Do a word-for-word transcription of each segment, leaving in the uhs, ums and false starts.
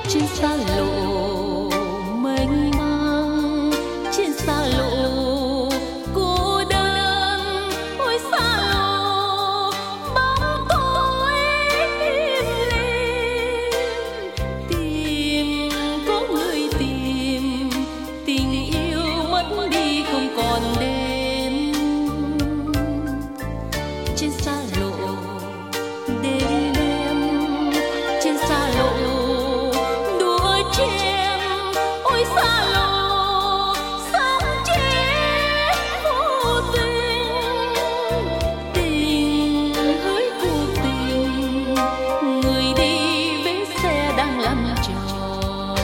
trên xa lộ mênh mang, trên xa lộ cô đơn. Ôi xa lộ bóng tối im lìm, tìm có người tìm, tình yêu mất đi không còn đến. Trên xa lộ đêm đêm, trên xa lộ đua chen. Ôi xa lộ sống chết vô tình, tình hỡi cuộc tình, người đi bến xe đang lăn tròn.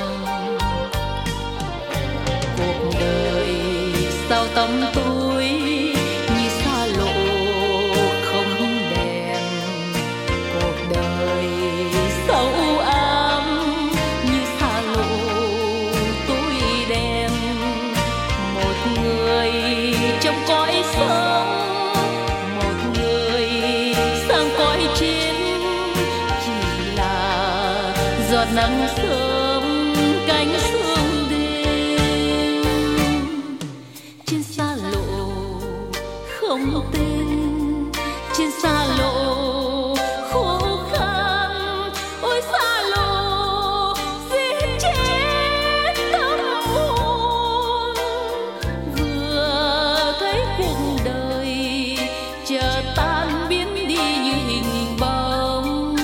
Cuộc đời sao tăm tối như xa lộ không đèn, cuộc đời sao u ám như xa lộ tối đen. Một người trong cõi sống, một người sang cõi chiến, chỉ là giọt nắng sớm cánh sương đêm. Trên xa lộ không tên, trên xa lộ khô khan. Ôi xa lộ giết chết tâm hồn, vừa thấy cuộc đời chợt tan biến đi như hình bóng.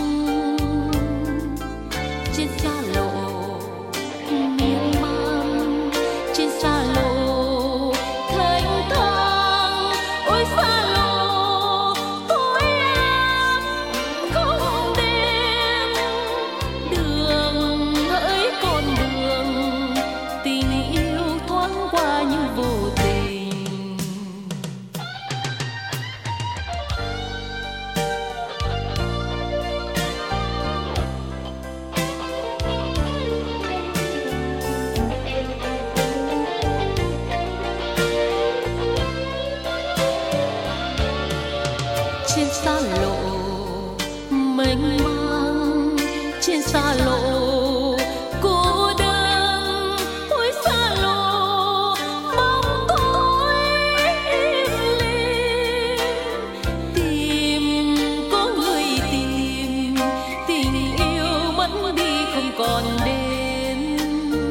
Trên xa lộ miên man, trên xa lộ thênh thang. Ôi xa lộ tối ám không đêm, đường hỡi con đường, tình yêu thoáng qua như vô tình. Trên xa lộ mênh mang, trên xa lộ cô đơn. Ôi xa lộ bóng tối im lìm, tìm có người tìm, tình yêu mất đi không còn đến.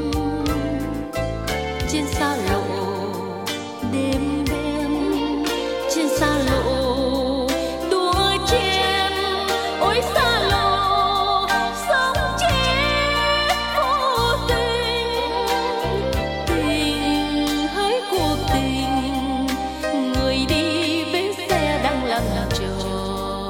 Trên xa lộ đêm đêm, trên xa lộ đua chen. Ôi xa lộ sống chết vô tình, tình hỡi cuộc tình, người đi bến xe đang lăn tròn.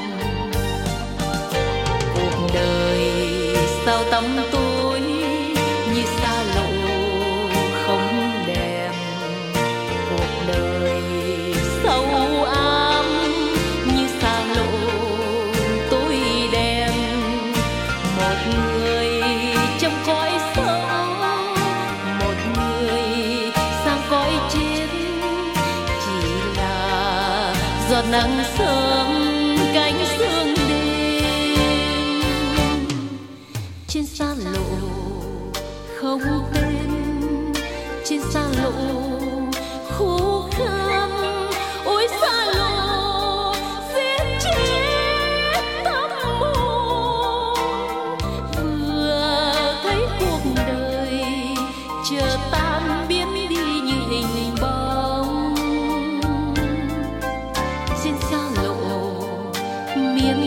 Cuộc đời sao tăm tối như xa lộ không đèn, cuộc đời sao u ám như xa lộ tối đen. Một người trong cõi sống, một người sang cõi chiến, chỉ là giọt nắng sớm cánh sương đêm. Trên xa lộ không tên, trên xa lộ khô khan. Ôi xa lộ giết chết tâm hồn, vừa thấy cuộc đời chợt tan biến đi như hình bóng. Trên xa lộ miên